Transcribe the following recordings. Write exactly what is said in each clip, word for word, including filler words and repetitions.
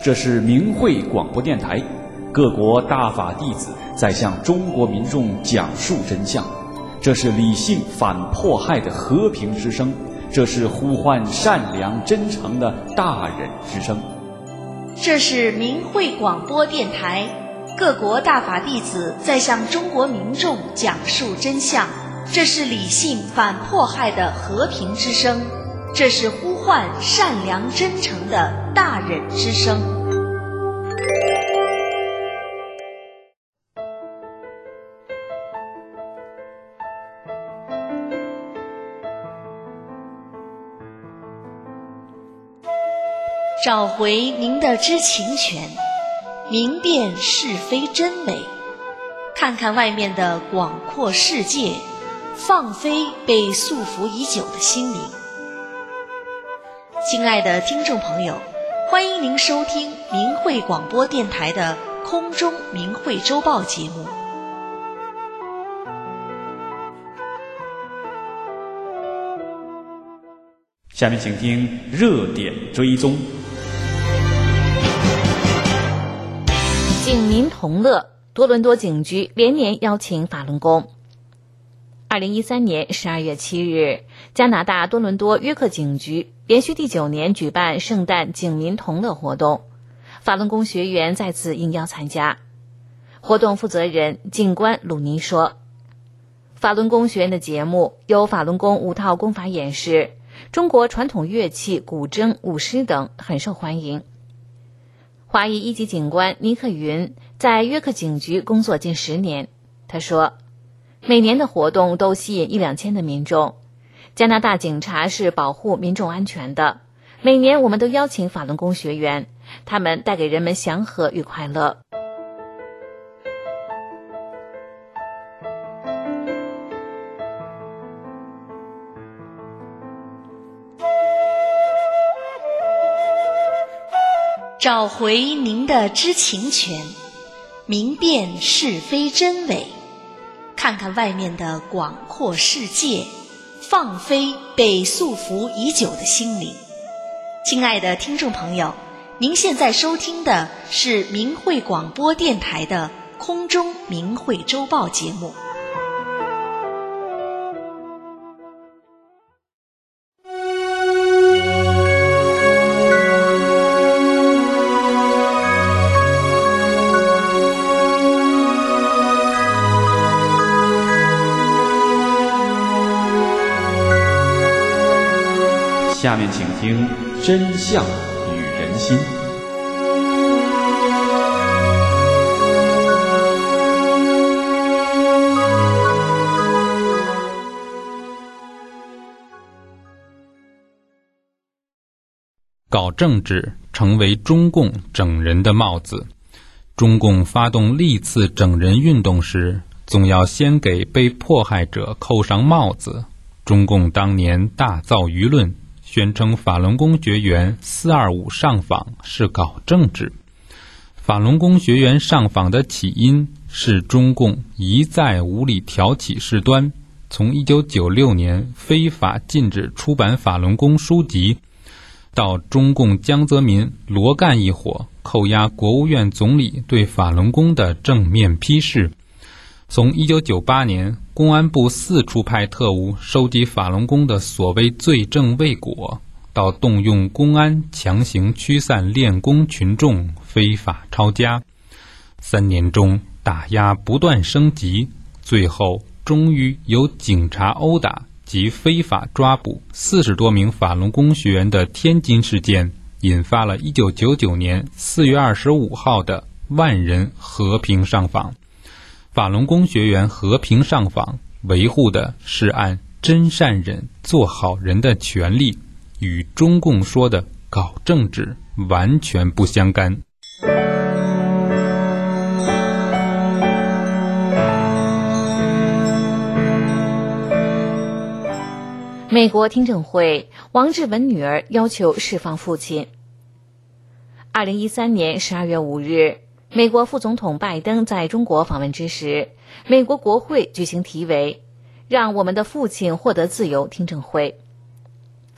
这是明慧广播电台，各国大法弟子在向中国民众讲述真相。这是理性反迫害的和平之声，这是呼唤善良真诚的大忍之声。 这是明慧广播电台，各国大法弟子在向中国民众讲述真相。这是理性反迫害的和平之声，这是呼唤善良真诚的大忍之声。找回您的知情权，明辨是非真伪，看看外面的广阔世界，放飞被束缚已久的心灵。亲爱的听众朋友，欢迎您收听明慧广播电台的空中明慧周报节目。 下面请听热点追踪。 警民同乐，多伦多警局连年邀请法轮功。二零一三年十二月七日，加拿大多伦多约克警局连续第九年举办圣诞警民同乐活动，法轮功学员再次应邀参加。活动负责人警官鲁尼说，法轮功学员的节目有法轮功五套功法演示，中国传统乐器古筝、舞狮等很受欢迎。华裔一级警官尼克云在约克警局工作近十年，他说，每年的活动都吸引一两千的民众。加拿大警察是保护民众安全的，每年我们都邀请法轮功学员，他们带给人们祥和与快乐。 找回您的知情权，明辨是非真伪，看看外面的广阔世界，放飞被束缚已久的心灵。亲爱的听众朋友，您现在收听的是明慧广播电台的空中明慧周报节目。 下面请听真相与人心。 搞政治成为中共整人的帽子。中共发动历次整人运动时，总要先给被迫害者扣上帽子。中共当年大造舆论，宣称法轮功学员四二五上访是搞政治。法轮功学员上访的起因是中共一再无理挑起事端，从一九九六年非法禁止出版法轮功书籍，到中共江泽民、罗干一伙扣押国务院总理对法轮功的正面批示，从一九九八年公安部四处派特务收集法轮功的所谓罪证未果，到动用公安强行驱散练功群众非法抄家，三年中打压不断升级，最后终于由警察殴打及非法抓捕四十多名法轮功学员的天津事件，引发了一九九九年四月二十五号的万人和平上访。法轮功学员和平上访，维护的是按真善忍做好人的权利，与中共说的搞政治完全不相干。 美国听证会，王志文女儿要求释放父亲。二零一三年十二月五日，美国副总统拜登在中国访问之时，美国国会举行题为“让我们的父亲获得自由”听证会。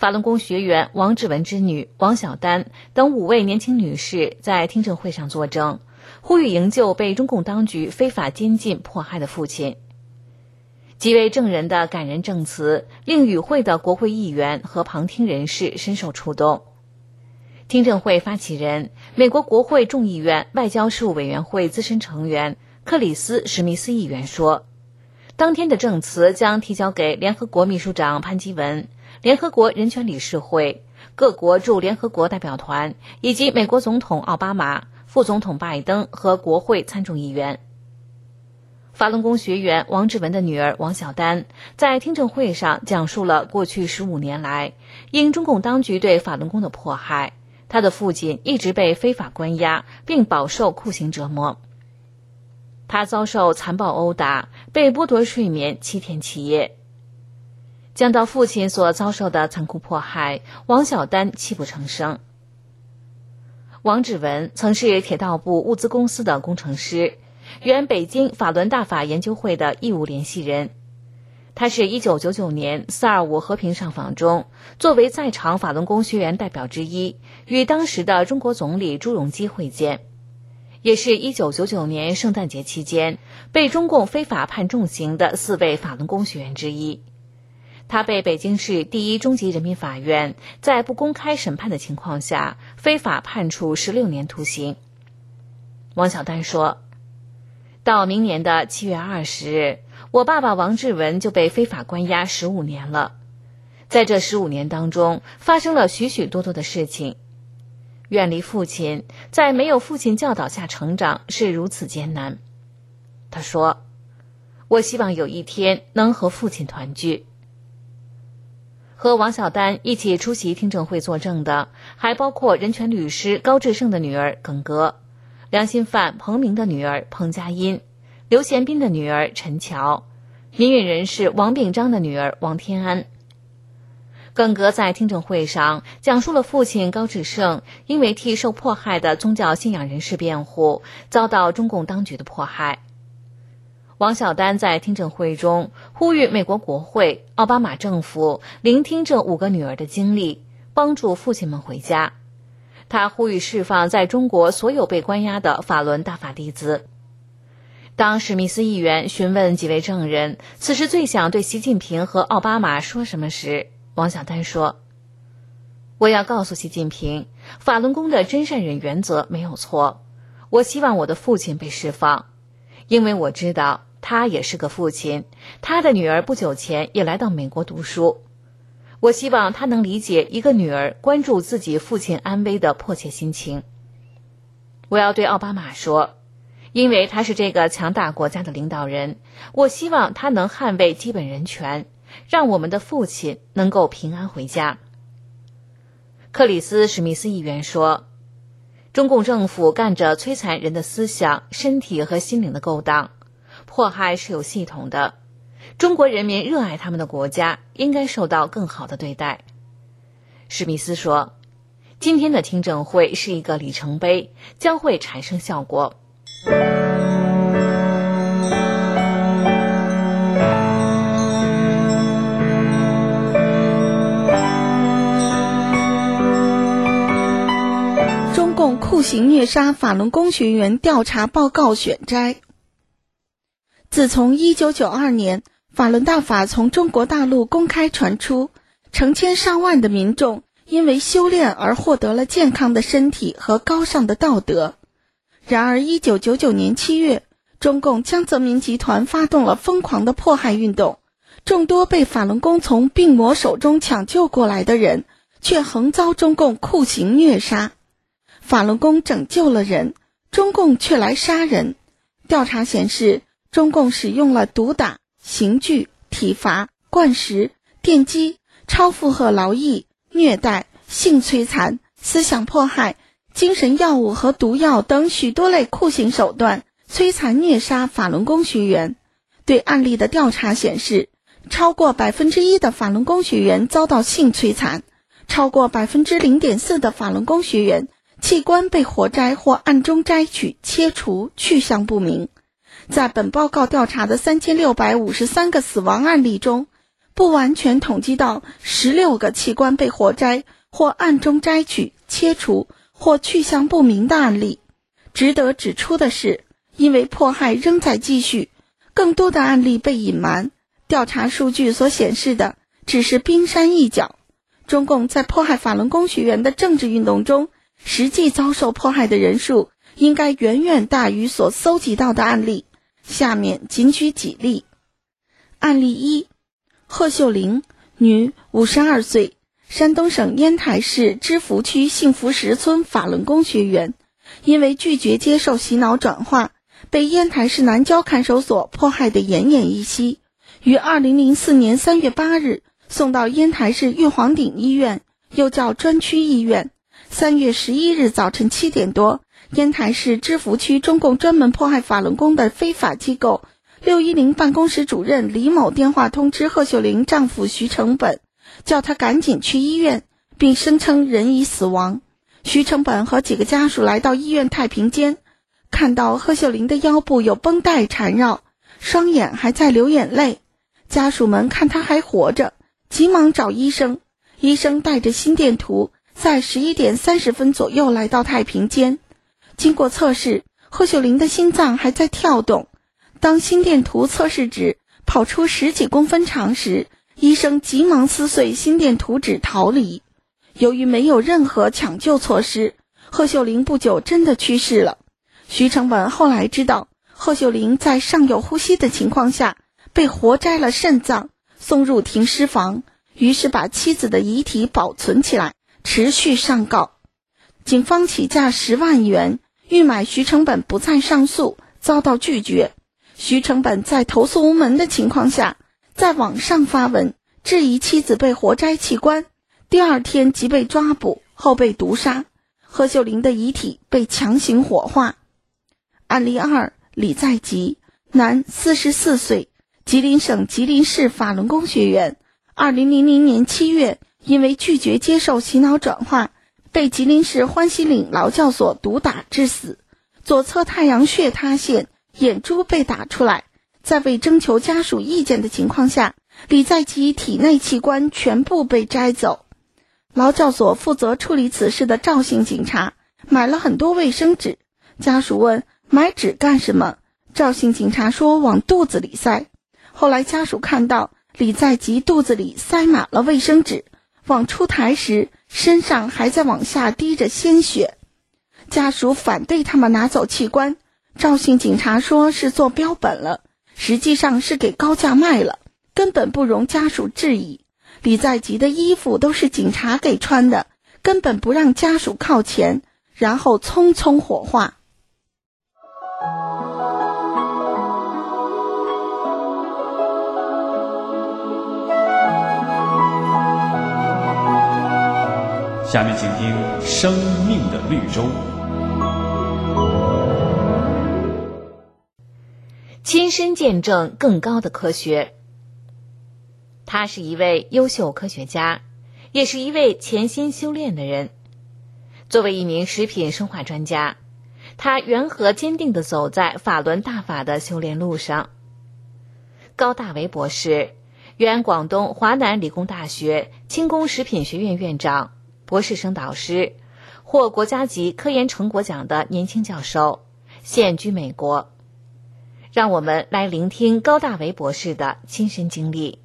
法轮功学员王志文之女王小丹等五位年轻女士在听证会上作证，呼吁营救被中共当局非法监禁迫害的父亲。几位证人的感人证词令与会的国会议员和旁听人士深受触动。听证会发起人、美国国会众议院外交事务委员会资深成员克里斯·史密斯议员说，当天的证词将提交给联合国秘书长潘基文、联合国人权理事会、各国驻联合国代表团以及美国总统奥巴马、副总统拜登和国会参众议员。法轮功学员王志文的女儿王小丹在听证会上讲述了过去十五年来因中共当局对法轮功的迫害，她的父亲一直被非法关押并饱受酷刑折磨。他遭受残暴殴打，被剥夺睡眠七天七夜。讲到父亲所遭受的残酷迫害，王小丹泣不成声。王志文曾是铁道部物资公司的工程师，原北京法轮大法研究会的义务联系人。他是一九九九年四二五和平上访中，作为在场法轮功学员代表之一，与当时的中国总理朱镕基会见。也是一九九九年圣诞节期间被中共非法判重刑的四位法轮功学员之一。他被北京市第一中级人民法院在不公开审判的情况下非法判处十六年徒刑。王小丹说，到明年的七月二十日，我爸爸王志文就被非法关押十五年了。在这十五年当中，发生了许许多多的事情。远离父亲，在没有父亲教导下成长是如此艰难。他说，我希望有一天能和父亲团聚。和王小丹一起出席听证会作证的还包括人权律师高志胜的女儿耿格、良心犯彭明的女儿彭佳音、刘贤斌的女儿陈乔、民运人士王炳章的女儿王天安。耿格在听证会上讲述了父亲高志胜因为替受迫害的宗教信仰人士辩护，遭到中共当局的迫害。王小丹在听证会中呼吁美国国会、奥巴马政府聆听这五个女儿的经历，帮助父亲们回家。他呼吁释放在中国所有被关押的法轮大法弟子。当史密斯议员询问几位证人此时最想对习近平和奥巴马说什么时，王小丹说，我要告诉习近平，法轮功的真善忍原则没有错，我希望我的父亲被释放，因为我知道他也是个父亲，他的女儿不久前也来到美国读书，我希望他能理解一个女儿关注自己父亲安危的迫切心情。我要对奥巴马说，因为他是这个强大国家的领导人，我希望他能捍卫基本人权，让我们的父亲能够平安回家。克里斯·史密斯议员说，中共政府干着摧残人的思想、身体和心灵的勾当，迫害是有系统的，中国人民热爱他们的国家，应该受到更好的对待。史密斯说，今天的听证会是一个里程碑，将会产生效果。 中共酷刑虐杀法轮功学员调查报告选摘。自从一九九二年法轮大法从中国大陆公开传出，成千上万的民众因为修炼而获得了健康的身体和高尚的道德。然而一九九九年七月，中共江泽民集团发动了疯狂的迫害运动，众多被法轮功从病魔手中抢救过来的人却横遭中共酷刑虐杀。法轮功拯救了人，中共却来杀人。调查显示，中共使用了毒打、刑具、体罚、灌食、电击、超负荷劳役、虐待、性摧残、思想迫害、精神药物和毒药等许多类酷刑手段，摧残虐杀法轮功学员。对案例的调查显示，超过百分之一的法轮功学员遭到性摧残，超过百分之零点四的法轮功学员器官被活摘或暗中摘取、切除，去向不明。在本报告调查的三千六百五十三个死亡案例中， 不完全统计到十六个器官被活摘或暗中摘取、切除或去向不明的案例。值得指出的是，因为迫害仍在继续，更多的案例被隐瞒，调查数据所显示的只是冰山一角。中共在迫害法轮功学员的政治运动中，实际遭受迫害的人数应该远远大于所搜集到的案例。下面仅举几例。案例一，贺秀玲，女，五十二岁，山东省烟台市芝罘区幸福石村法轮功学员，因为拒绝接受洗脑转化，被烟台市南郊看守所迫害得奄奄一息，于二零零四年三月八日送到烟台市玉皇顶医院，又叫专区医院。三月十一日早晨七点多，烟台市芝罘区中共专门迫害法轮功的非法机构六一零办公室主任李某电话通知贺秀玲丈夫徐成本，叫他赶紧去医院，并声称人已死亡。徐成本和几个家属来到医院太平间，看到贺秀玲的腰部有绷带缠绕，双眼还在流眼泪。家属们看她还活着，急忙找医生。医生带着心电图在十一点三十分左右来到太平间。经过测试，贺秀玲的心脏还在跳动。当心电图测试值跑出十几公分长时，医生急忙撕碎心电图纸逃离。由于没有任何抢救措施，贺秀玲不久真的去世了。徐成本后来知道，贺秀玲在尚有呼吸的情况下被活摘了肾脏，送入停尸房，于是把妻子的遗体保存起来，持续上告。警方起价十万元，欲买徐成本不再上诉，遭到拒绝。徐成本在投诉无门的情况下，在网上发文质疑妻子被活摘器官，第二天即被抓捕，后被毒杀。贺秀玲的遗体被强行火化。案例二，李在吉，男，四十四岁，吉林省吉林市法轮功学员。二零零零年七月，因为拒绝接受洗脑转化，被吉林市欢喜岭劳教所毒打致死，左侧太阳穴塌陷，眼珠被打出来。在未征求家属意见的情况下，李在吉体内器官全部被摘走。劳教所负责处理此事的赵姓警察买了很多卫生纸，家属问买纸干什么，赵姓警察说往肚子里塞。后来家属看到李在吉肚子里塞满了卫生纸，往出抬时身上还在往下滴着鲜血。家属反对他们拿走器官，赵姓警察说是做标本了，实际上是给高价卖了，根本不容家属质疑。李在吉的衣服都是警察给穿的，根本不让家属靠前，然后匆匆火化。 下面请听《生命的绿洲》。 亲身见证更高的科学。他是一位优秀科学家，也是一位潜心修炼的人。作为一名食品生化专家，他圆和坚定地走在法轮大法的修炼路上。高大为博士，原广东华南理工大学轻工食品学院院长、博士生导师，获国家级科研成果奖的年轻教授，现居美国。让我们来聆听高大为博士的亲身经历。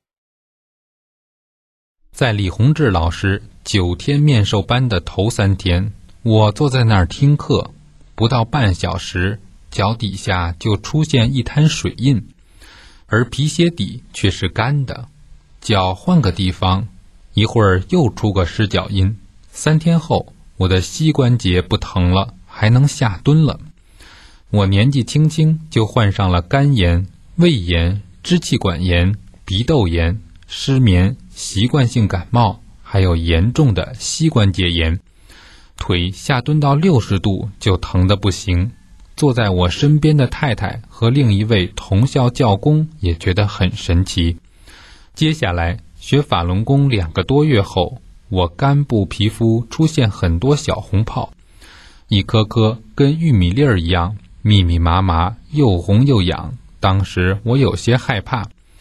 在李洪志老师九天面授班的头三天，我坐在那儿听课，不到半小时，脚底下就出现一滩水印，而皮鞋底却是干的。脚换个地方，一会儿又出个湿脚印。三天后，我的膝关节不疼了，还能下蹲了。我年纪轻轻就患上了肝炎、胃炎、支气管炎、鼻窦炎、失眠、习惯性感冒，还有严重的膝关节炎。腿下蹲到六十度就疼得不行。坐在我身边的太太和另一位同校教工也觉得很神奇。接下来学法轮功两个多月后，我肝部皮肤出现很多小红泡，一颗颗跟玉米粒儿一样，密密麻麻，又红又痒。当时我有些害怕，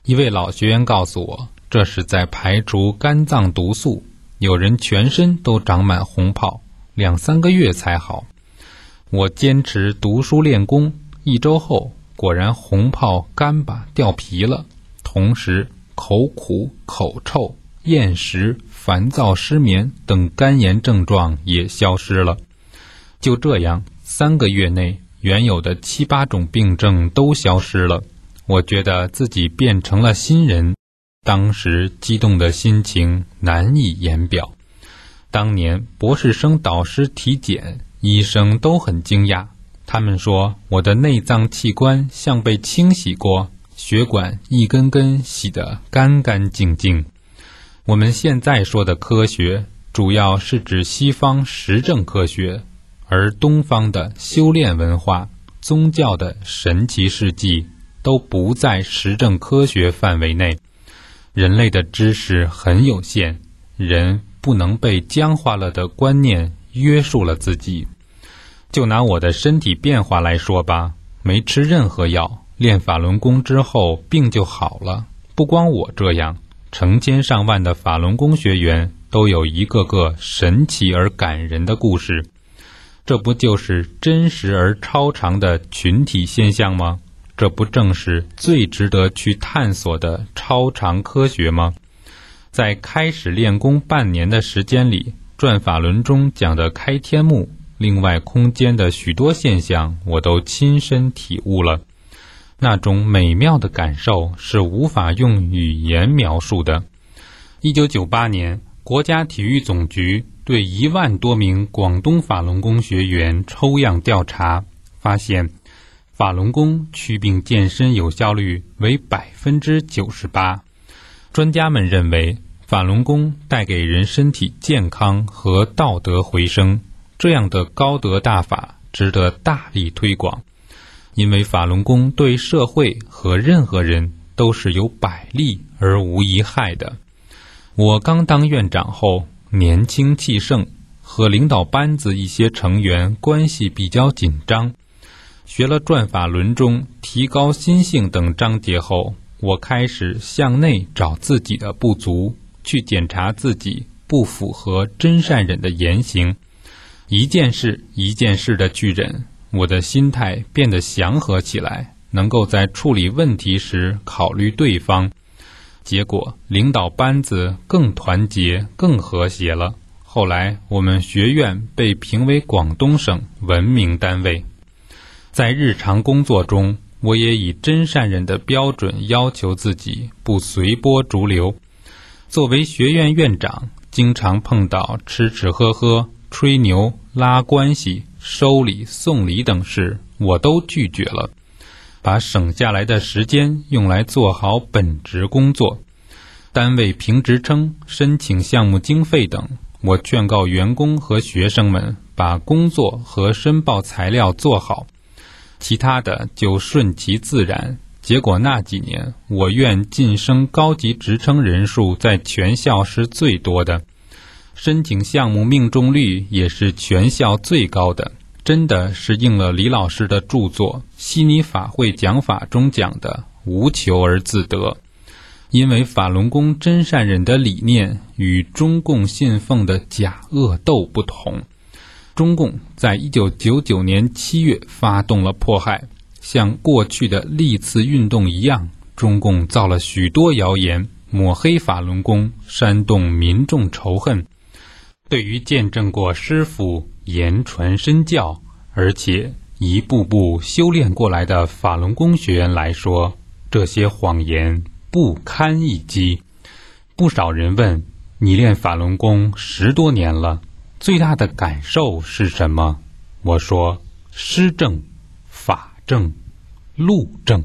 一位老学员告诉我，这是在排除肝脏毒素，有人全身都长满红泡，两三个月才好。我坚持读书练功，一周后果然红泡干巴掉皮了，同时口苦、口臭、厌食、烦躁、失眠等肝炎症状也消失了。就这样，三个月内原有的七八种病症都消失了。我觉得自己变成了新人，当时激动的心情难以言表。当年博士生导师体检，医生都很惊讶，他们说我的内脏器官像被清洗过，血管一根根洗得干干净净。我们现在说的科学，主要是指西方实证科学，而东方的修炼文化、宗教的神奇事迹都不在实证科学范围内。人类的知识很有限，人不能被僵化了的观念约束了自己。就拿我的身体变化来说吧，没吃任何药，练法轮功之后病就好了。不光我这样，成千上万的法轮功学员都有一个个神奇而感人的故事。这不就是真实而超常的群体现象吗？这不正是最值得去探索的超常科学吗？在开始练功半年的时间里，转法轮中讲的开天目，另外空间的许多现象我都亲身体悟了。那种美妙的感受是无法用语言描述的。一九九八年，国家体育总局对一万多名广东法轮功学员抽样调查，发现法轮功祛病健身有效率为百分之九十八。专家们认为，法轮功带给人身体健康和道德回升，这样的高德大法值得大力推广。因为法轮功对社会和任何人都是有百利而无一害的。我刚当院长后，年轻气盛，和领导班子一些成员关系比较紧张。学了转法轮中提高心性等章节后，我开始向内找自己的不足，去检查自己不符合真善忍的言行。一件事一件事的去忍，我的心态变得祥和起来，能够在处理问题时考虑对方。结果领导班子更团结更和谐了。后来我们学院被评为广东省文明单位。在日常工作中，我也以真善忍的标准要求自己，不随波逐流。作为学院院长，经常碰到吃吃喝喝、吹牛、拉关系、收礼送礼等事，我都拒绝了，把省下来的时间用来做好本职工作。单位评职称、申请项目经费等，我劝告员工和学生们把工作和申报材料做好，其他的就顺其自然。结果那几年，我院晋升高级职称人数在全校是最多的，申请项目命中率也是全校最高的。真的是应了李老师的著作《悉尼法会讲法》中讲的无求而自得。因为法轮功真善忍的理念与中共信奉的假恶斗不同。中共在一九九九年七月发动了迫害，像过去的历次运动一样，中共造了许多谣言，抹黑法轮功，煽动民众仇恨。对于见证过师父言传身教，而且一步步修炼过来的法轮功学员来说，这些谎言不堪一击。不少人问，你练法轮功十多年了，最大的感受是什么？我说，师正、法正、路正。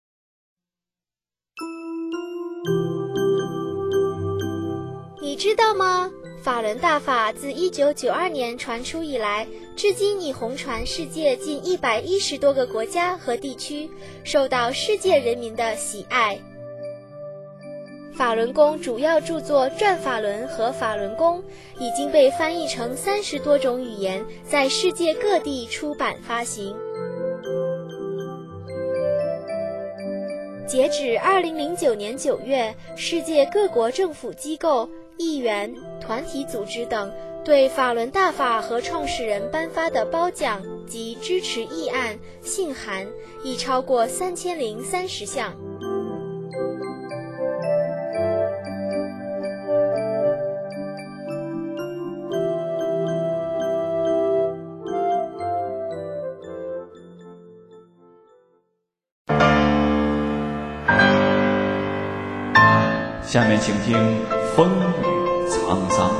你知道吗？法轮大法自一九九二年传出以来，至今已红传世界近一百一十多个国家和地区，受到世界人民的喜爱。法轮功主要著作《转法轮》和《法轮功》已经被翻译成三十多种语言，在世界各地出版发行。 截止二零零九年九月，世界各国政府机构、议员、团体组织等对法轮大法和创始人颁发的褒奖及支持议案、信函已超过三千零三十项。 下面请听风雨沧桑。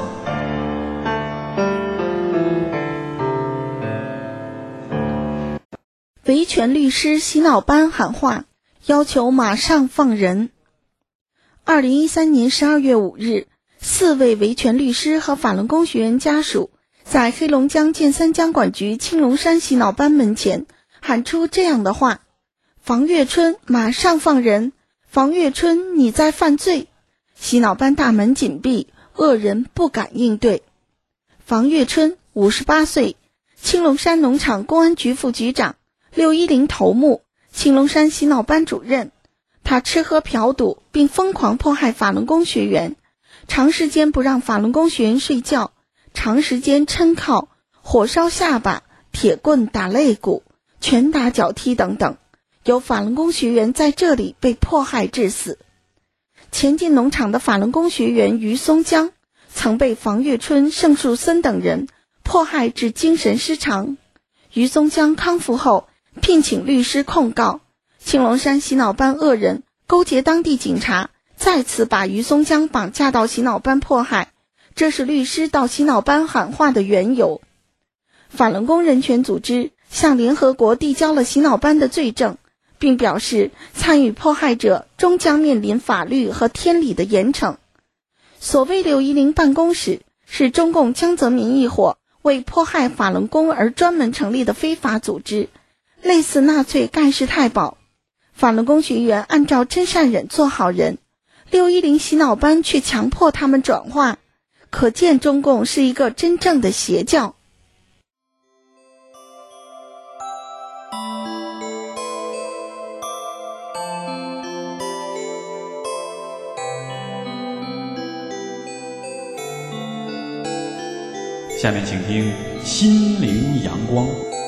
维权律师洗脑班喊话，要求马上放人。二零一三年十二月五日，四位维权律师和法轮功学员家属在黑龙江建三江管局青龙山洗脑班门前喊出这样的话：房月春，马上放人！房月春，你在犯罪！洗脑班大门紧闭，恶人不敢应对。房月春，五十八岁，青龙山农场公安局副局长，六一零头目，青龙山洗脑班主任。他吃喝嫖赌，并疯狂迫害法轮功学员，长时间不让法轮功学员睡觉，长时间抻靠、火烧下巴、铁棍打肋骨、拳打脚踢等等，有法轮功学员在这里被迫害致死。前进农场的法轮功学员于松江曾被房月春、盛树森等人迫害致精神失常。于松江康复后，聘请律师控告青龙山洗脑班恶人勾结当地警察，再次把于松江绑架到洗脑班迫害，这是律师到洗脑班喊话的缘由。法轮功人权组织向联合国递交了洗脑班的罪证，并表示参与迫害者终将面临法律和天理的严惩。所谓六一零办公室是中共江泽民一伙为迫害法轮功而专门成立的非法组织，类似纳粹盖世太保。法轮功学员按照真善忍做好人，六一零洗脑班却强迫他们转化，可见中共是一个真正的邪教。 下面请听心灵阳光。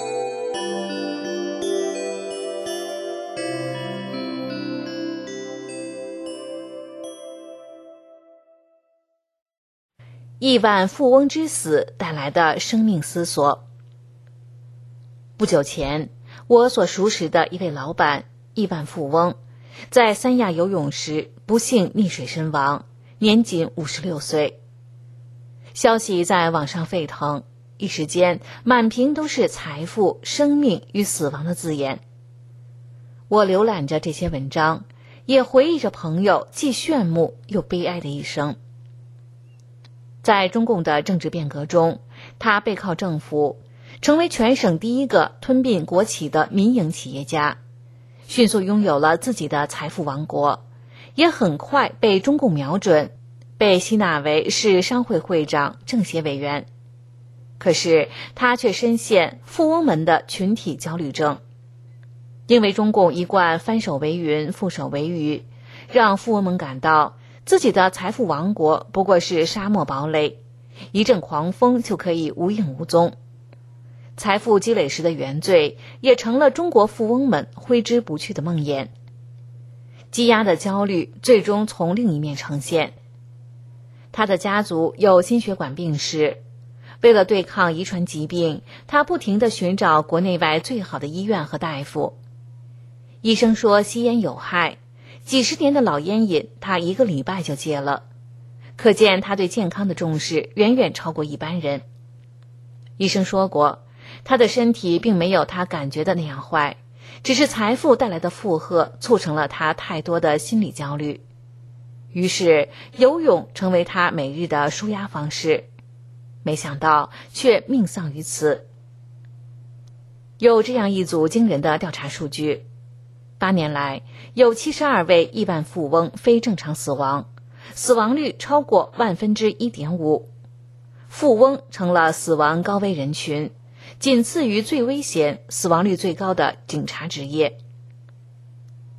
亿万富翁之死带来的生命思索。不久前，我所熟识的一位老板，亿万富翁，在三亚游泳时不幸溺水身亡，年仅五十六岁。消息在网上沸腾，一时间满屏都是财富、生命与死亡的字眼。我浏览着这些文章，也回忆着朋友既炫目又悲哀的一生。在中共的政治变革中，他背靠政府，成为全省第一个吞并国企的民营企业家，迅速拥有了自己的财富王国，也很快被中共瞄准，被吸纳为市商会会长、政协委员。可是他却深陷富翁们的群体焦虑症，因为中共一贯翻手为云、覆手为雨，让富翁们感到自己的财富王国不过是沙漠堡垒，一阵狂风就可以无影无踪。财富积累时的原罪也成了中国富翁们挥之不去的梦魇。积压的焦虑最终从另一面呈现。他的家族有心血管病史，为了对抗遗传疾病，他不停地寻找国内外最好的医院和大夫。医生说吸烟有害，几十年的老烟瘾他一个礼拜就戒了，可见他对健康的重视远远超过一般人。医生说过，他的身体并没有他感觉的那样坏，只是财富带来的负荷促成了他太多的心理焦虑。于是游泳成为他每日的抒压方式，没想到却命丧于此。有这样一组惊人的调查数据，八年来有七十二位亿万富翁非正常死亡，死亡率超过万分之一点五。富翁成了死亡高危人群，仅次于最危险、死亡率最高的警察职业。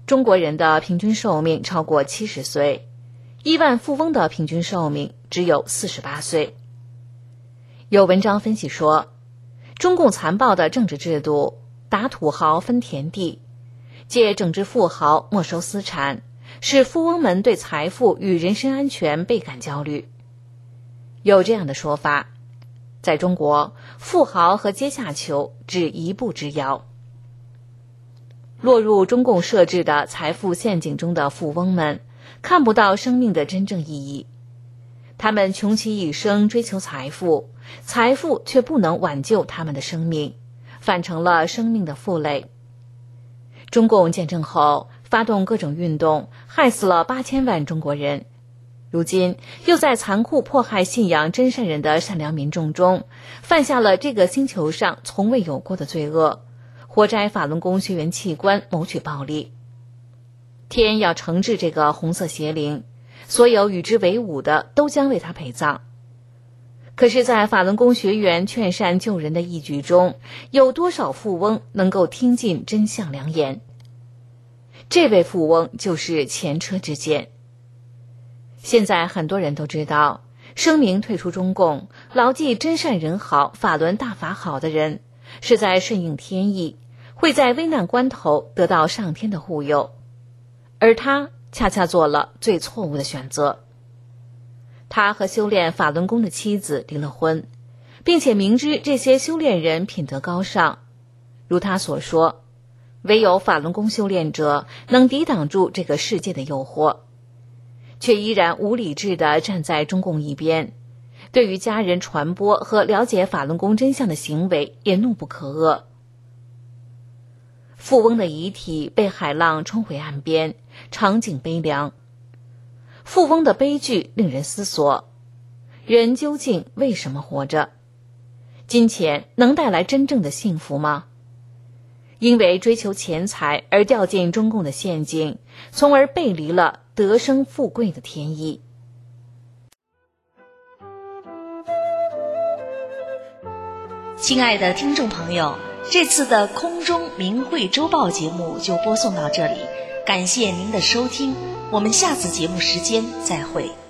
中国人的平均寿命超过七十岁，亿万富翁的平均寿命只有四十八岁。有文章分析说，中共残暴的政治制度，打土豪分田地，借整治富豪没收私产，使富翁们对财富与人身安全倍感焦虑。有这样的说法，在中国，富豪和阶下囚只一步之遥。落入中共设置的财富陷阱中的富翁们，看不到生命的真正意义。他们穷其一生追求财富，财富却不能挽救他们的生命，反成了生命的负累。中共建政后，发动各种运动，害死了八千万中国人。如今又在残酷迫害信仰真善人的善良民众中，犯下了这个星球上从未有过的罪恶，活摘法轮功学员器官，谋取暴利。天要惩治这个红色邪灵，所有与之为伍的都将为他陪葬。可是在法轮功学员劝善救人的义举中，有多少富翁能够听进真相良言？这位富翁就是前车之鉴。现在很多人都知道，声明退出中共，牢记真善人好，法轮大法好的人，是在顺应天意，会在危难关头得到上天的护佑。而他恰恰做了最错误的选择。他和修炼法轮功的妻子离了婚，并且明知这些修炼人品德高尚，如他所说，唯有法轮功修炼者能抵挡住这个世界的诱惑，却依然无理智地站在中共一边，对于家人传播和了解法轮功真相的行为也怒不可遏。富翁的遗体被海浪冲回岸边，场景悲凉。富翁的悲剧令人思索，人究竟为什么活着？金钱能带来真正的幸福吗？因为追求钱财而掉进中共的陷阱，从而背离了得生富贵的天意。 亲爱的听众朋友，这次的空中明慧周报节目就播送到这里，感谢您的收听，我们下次节目时间再会。